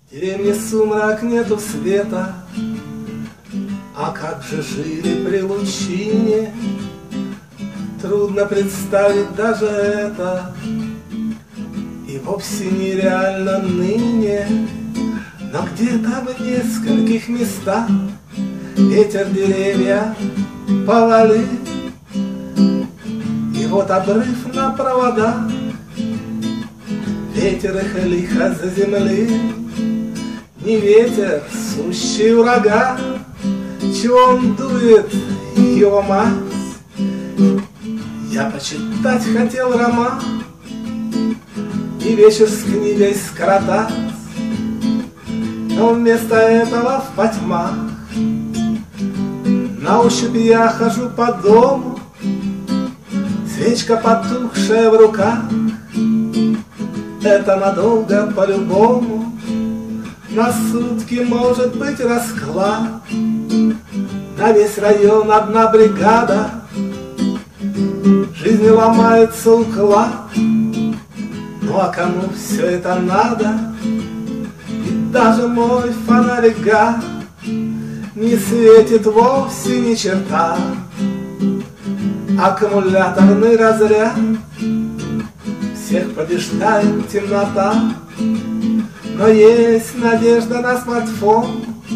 В деревне сумрак, нету света, а как же жили при лучине, трудно представить даже это, и вовсе нереально ныне. Но где-то в нескольких местах ветер деревья повалил, и вот обрыв на проводах, ветер их лихо заземлил. Не ветер, сущий ураган, чего он дует, его мать. Я почитать хотел роман и вечер с книгой скоротать, но вместо этого в потьмах на ощупь я хожу по дому, свечка потухшая в руках. Это надолго по-любому, на сутки может быть расклад. На весь район одна бригада, жизни ломается уклад. Ну а кому все это надо? И даже мой фонарик гад не светит вовсе ни черта. Аккумуляторный разряд, всех побеждает темнота. Но есть надежда на смартфон,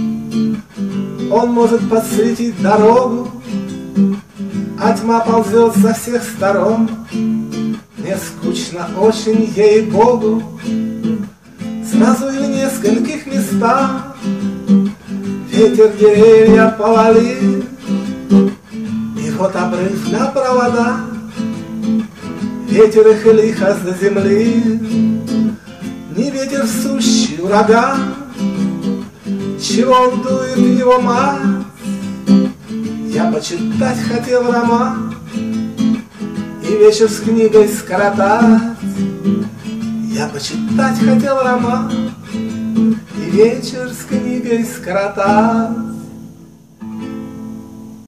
он может подсветить дорогу, а тьма ползет со всех сторон. Мне скучно очень, ей-богу, сразу и в нескольких местах ветер деревья повалил, и вот обрыв на проводах, ветер их лихо заземлил. Не ветер сущий ураган, чего он дует его мать. Я почитать хотел роман и вечер с книгой скоротать. Я почитать хотел роман и вечер с книгой скоротать.